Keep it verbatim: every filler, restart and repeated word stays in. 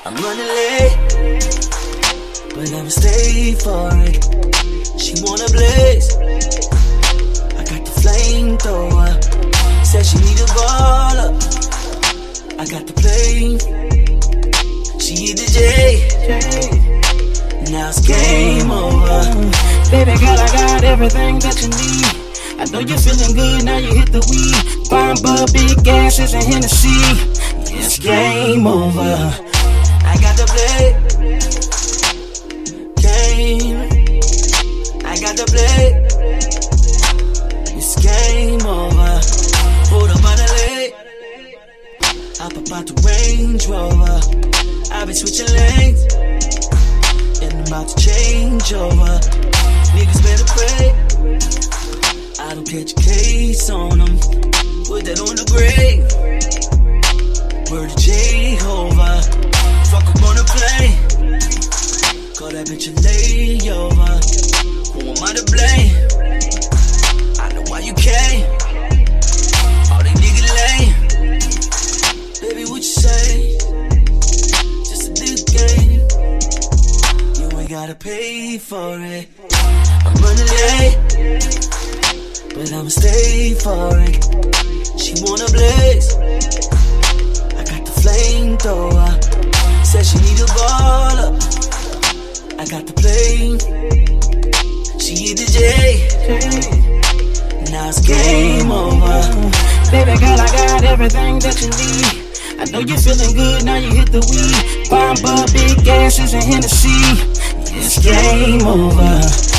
I'm running late, but I'ma stay for it. She wanna blaze, I got the flamethrower. Said she need a baller, I got the plane. She hit the J, now it's game over. Baby girl, I got everything that you need. I know you're feeling good, now you hit the weed. Fine bud, big gases and Hennessy. Yeah, it's game over. I got the play, game. I got the play, it's game over. Pulled up on the leg, I pop out the Range Rover. I been switching lanes, and I'm about to change over. Niggas better pray I don't catch a case on them. Put that on the grave. Word to Jehovah. Fuck up on the plane. Call that bitch a layover. Who am I to blame? I know why you came. All they niggas lame. Baby, what you say? Just a big game. You ain't gotta pay for it. I'm running late, but I'ma stay for it. She wanna blaze, I got the flamethrower. Said she need a baller, I got the plane. She hit the J, now it's game over. Baby girl, I got everything that you need. I know you're feeling good, now you hit the weed. Fine bud, big gases and Hennessy. Yeah, it's game over.